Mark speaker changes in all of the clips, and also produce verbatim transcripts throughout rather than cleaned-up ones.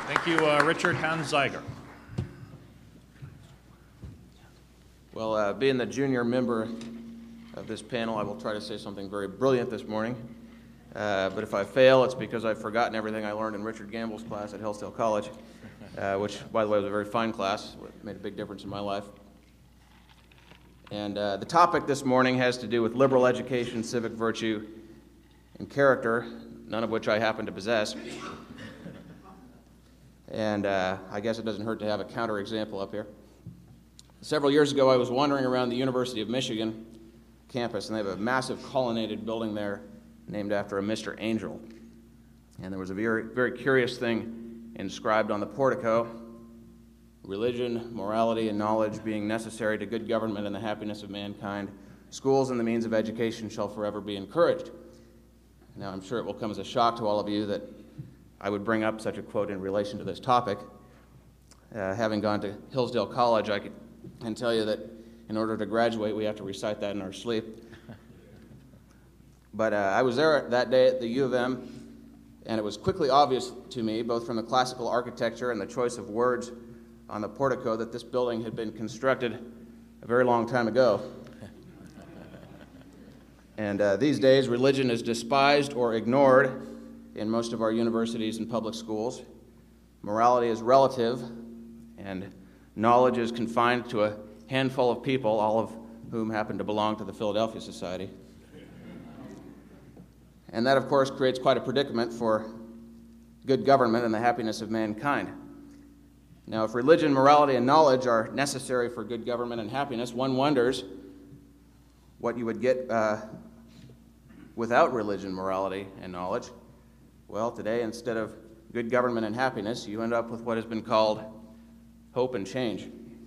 Speaker 1: Thank you, uh, Richard Hans Zeiger.
Speaker 2: Well, uh, being the junior member of this panel, I will try to say something very brilliant this morning. Uh, but if I fail, it's because I've forgotten everything I learned in Richard Gamble's class at Hillsdale College, uh, which, by the way, was a very fine class. It made a big difference in my life. And uh, the topic this morning has to do with liberal education, civic virtue, and character, none of which I happen to possess. And uh, I guess it doesn't hurt to have a counterexample up here. Several years ago, I was wandering around the University of Michigan campus, and they have a massive colonnaded building there named after a Mister Angel. And there was a very, very curious thing inscribed on the portico: religion, morality, and knowledge being necessary to good government and the happiness of mankind, schools and the means of education shall forever be encouraged. Now, I'm sure it will come as a shock to all of you that I would bring up such a quote in relation to this topic. Uh, having gone to Hillsdale College, I can tell you that in order to graduate, we have to recite that in our sleep. But uh, I was there that day at the U of M, and it was quickly obvious to me, both from the classical architecture and the choice of words on the portico, that this building had been constructed a very long time ago. And uh, these days, religion is despised or ignored in most of our universities and public schools. Morality is relative, and knowledge is confined to a handful of people, all of whom happen to belong to the Philadelphia Society. And that, of course, creates quite a predicament for good government and the happiness of mankind. Now, if religion, morality, and knowledge are necessary for good government and happiness, one wonders what you would get uh, without religion, morality, and knowledge. Well, today, instead of good government and happiness, you end up with what has been called hope and change.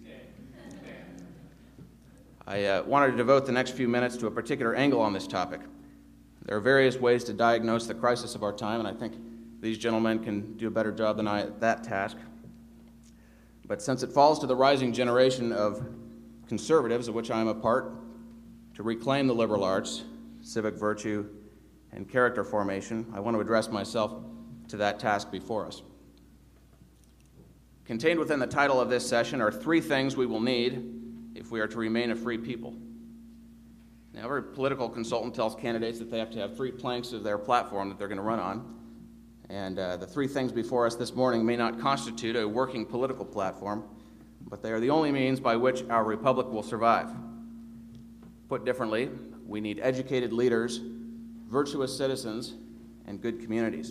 Speaker 2: I uh, wanted to devote the next few minutes to a particular angle on this topic. There are various ways to diagnose the crisis of our time, and I think these gentlemen can do a better job than I at that task. But since it falls to the rising generation of conservatives, of which I am a part, to reclaim the liberal arts, civic virtue, and character formation, I want to address myself to that task before us. Contained within the title of this session are three things we will need if we are to remain a free people. Now, every political consultant tells candidates that they have to have three planks of their platform that they're going to run on. And uh, the three things before us this morning may not constitute a working political platform, but they are the only means by which our republic will survive. Put differently, we need educated leaders, virtuous citizens, and good communities.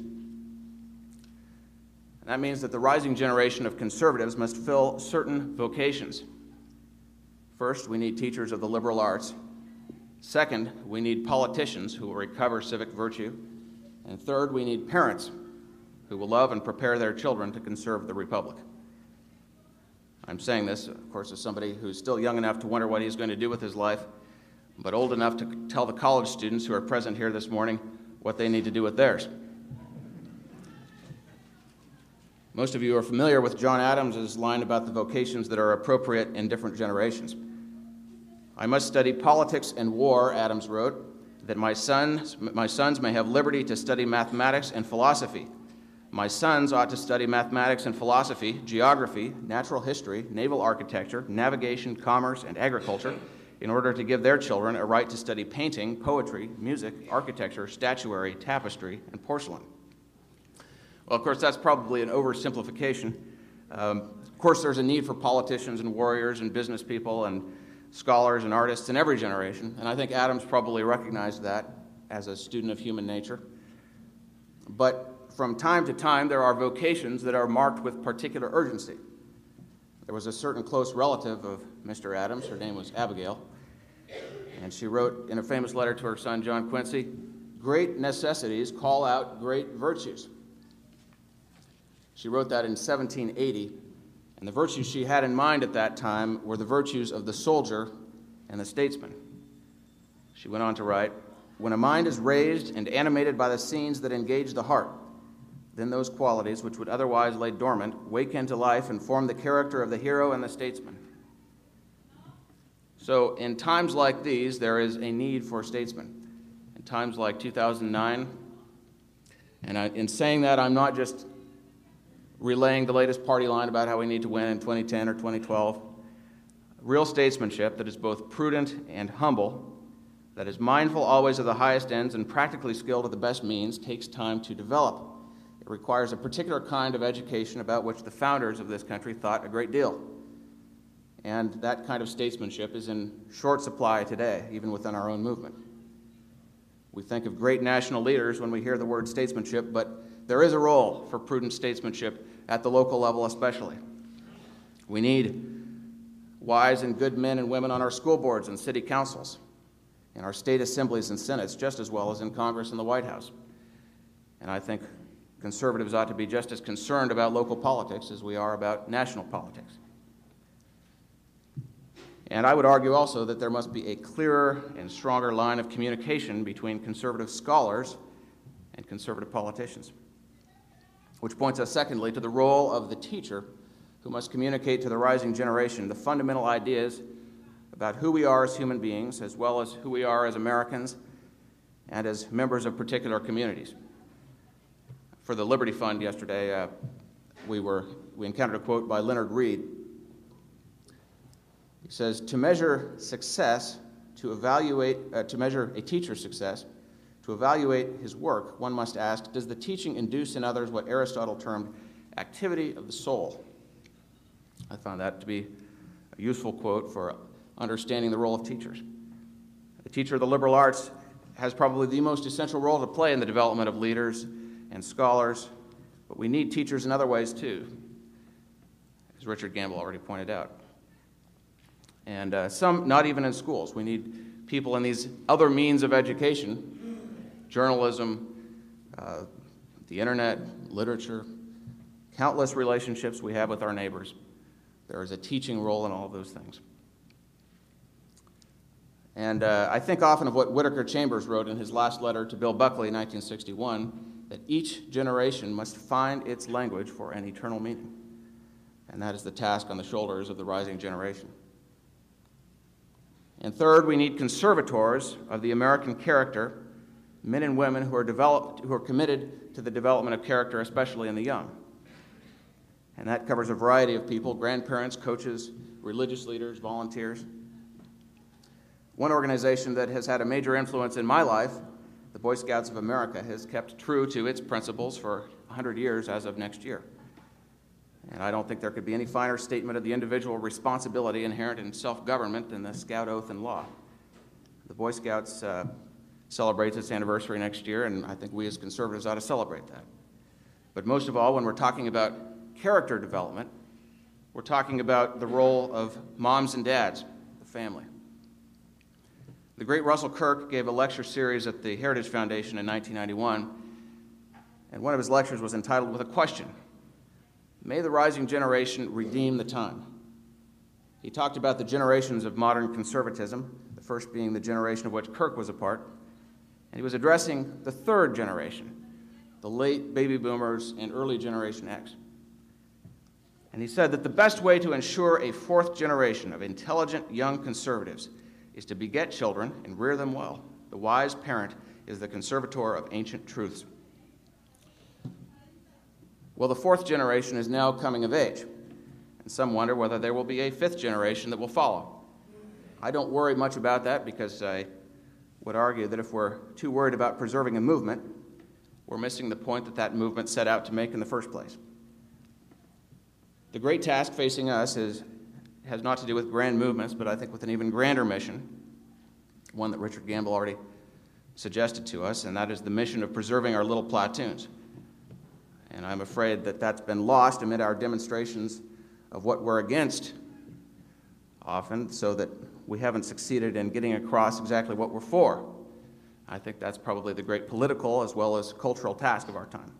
Speaker 2: And that means that the rising generation of conservatives must fill certain vocations. First, we need teachers of the liberal arts. Second, we need politicians who will recover civic virtue. And third, we need parents who will love and prepare their children to conserve the republic. I'm saying this, of course, as somebody who's still young enough to wonder what he's going to do with his life, but old enough to tell the college students who are present here this morning what they need to do with theirs. Most of you are familiar with John Adams' line about the vocations that are appropriate in different generations. I must study politics and war, Adams wrote, that my sons, my sons may have liberty to study mathematics and philosophy. My sons ought to study mathematics and philosophy, geography, natural history, naval architecture, navigation, commerce, and agriculture, in order to give their children a right to study painting, poetry, music, architecture, statuary, tapestry, and porcelain. Well, of course, that's probably an oversimplification. Um, of course, there's a need for politicians and warriors and business people and scholars and artists in every generation, and I think Adams probably recognized that as a student of human nature. But from time to time, there are vocations that are marked with particular urgency. There was a certain close relative of Mister Adams, her name was Abigail, and she wrote in a famous letter to her son, John Quincy, "Great necessities call out great virtues." She wrote that in seventeen eighty, and the virtues she had in mind at that time were the virtues of the soldier and the statesman. She went on to write, "When a mind is raised and animated by the scenes that engage the heart, then those qualities which would otherwise lay dormant wake into life and form the character of the hero and the statesman." So in times like these, there is a need for statesmen. In times like two thousand nine, and I, in saying that, I'm not just relaying the latest party line about how we need to win in twenty ten or twenty twelve. Real statesmanship that is both prudent and humble, that is mindful always of the highest ends and practically skilled at the best means, takes time to develop. It requires a particular kind of education about which the founders of this country thought a great deal. And that kind of statesmanship is in short supply today, even within our own movement. We think of great national leaders when we hear the word statesmanship, but there is a role for prudent statesmanship at the local level especially. We need wise and good men and women on our school boards and city councils, in our state assemblies and senates, just as well as in Congress and the White House. And I think conservatives ought to be just as concerned about local politics as we are about national politics. And I would argue also that there must be a clearer and stronger line of communication between conservative scholars and conservative politicians, which points us secondly to the role of the teacher, who must communicate to the rising generation the fundamental ideas about who we are as human beings, as well as who we are as Americans and as members of particular communities. For the Liberty Fund yesterday, uh, we, were, we encountered a quote by Leonard Read. He says, to measure success, to evaluate, uh, to measure a teacher's success, to evaluate his work, one must ask, does the teaching induce in others what Aristotle termed activity of the soul? I found that to be a useful quote for understanding the role of teachers. The teacher of the liberal arts has probably the most essential role to play in the development of leaders and scholars, but we need teachers in other ways too, as Richard Gamble already pointed out. And uh, some not even in schools. We need people in these other means of education, journalism, uh, the internet, literature, countless relationships we have with our neighbors. There is a teaching role in all of those things. And uh, I think often of what Whittaker Chambers wrote in his last letter to Bill Buckley in nineteen sixty-one, that each generation must find its language for an eternal meaning. And that is the task on the shoulders of the rising generation. And third, we need conservators of the American character, men and women who are developed, who are committed to the development of character, especially in the young. And that covers a variety of people: grandparents, coaches, religious leaders, volunteers. One organization that has had a major influence in my life, the Boy Scouts of America, has kept true to its principles for one hundred years as of next year. And I don't think there could be any finer statement of the individual responsibility inherent in self-government than the Scout Oath and Law. The Boy Scouts uh, celebrates its anniversary next year, and I think we as conservatives ought to celebrate that. But most of all, when we're talking about character development, we're talking about the role of moms and dads, the family. The great Russell Kirk gave a lecture series at the Heritage Foundation in nineteen ninety-one, and one of his lectures was entitled with a question: May the rising generation redeem the time. He talked about the generations of modern conservatism, the first being the generation of which Kirk was a part, and he was addressing the third generation, the late baby boomers and early Generation X. And he said that the best way to ensure a fourth generation of intelligent young conservatives is to beget children and rear them well. The wise parent is the conservator of ancient truths. Well, the fourth generation is now coming of age, and some wonder whether there will be a fifth generation that will follow. I don't worry much about that, because I would argue that if we're too worried about preserving a movement, we're missing the point that that movement set out to make in the first place. The great task facing us is, has not to do with grand movements, but I think with an even grander mission, one that Richard Gamble already suggested to us, and that is the mission of preserving our little platoons. And I'm afraid that that's been lost amid our demonstrations of what we're against often, so that we haven't succeeded in getting across exactly what we're for. I think that's probably the great political as well as cultural task of our time.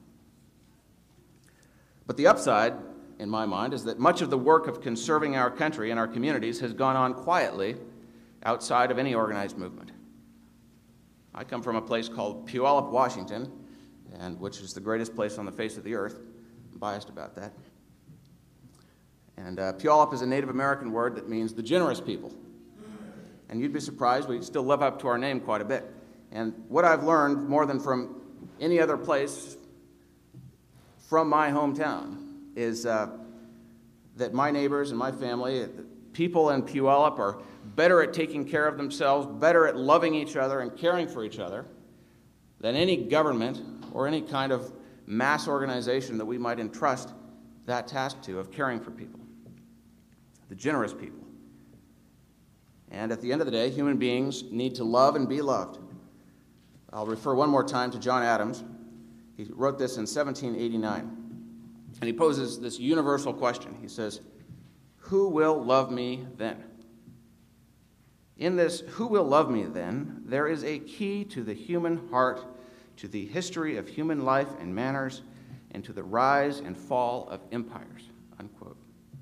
Speaker 2: But the upside, in my mind, is that much of the work of conserving our country and our communities has gone on quietly outside of any organized movement. I come from a place called Puyallup, Washington, and which is the greatest place on the face of the earth. I'm biased about that. And uh, Puyallup is a Native American word that means the generous people. And you'd be surprised, we still live up to our name quite a bit. And what I've learned more than from any other place from my hometown is uh, that my neighbors and my family, people in Puyallup, are better at taking care of themselves, better at loving each other and caring for each other than any government or any kind of mass organization that we might entrust that task to of caring for people, the generous people. And at the end of the day, human beings need to love and be loved. I'll refer one more time to John Adams. He wrote this in seventeen eighty-nine, and he poses this universal question. He says, "Who will love me then?" In this "who will love me then," there is a key to the human heart, to the history of human life and manners, and to the rise and fall of empires, unquote.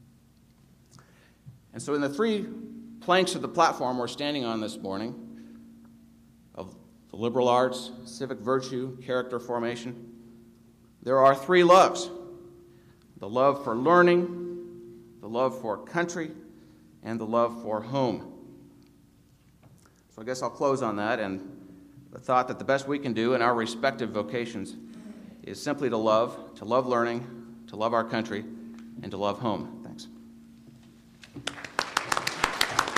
Speaker 2: And so in the three planks of the platform we're standing on this morning, of the liberal arts, civic virtue, character formation, there are three loves: the love for learning, the love for country, and the love for home. So I guess I'll close on that, and the thought that the best we can do in our respective vocations is simply to love, to love learning, to love our country, and to love home.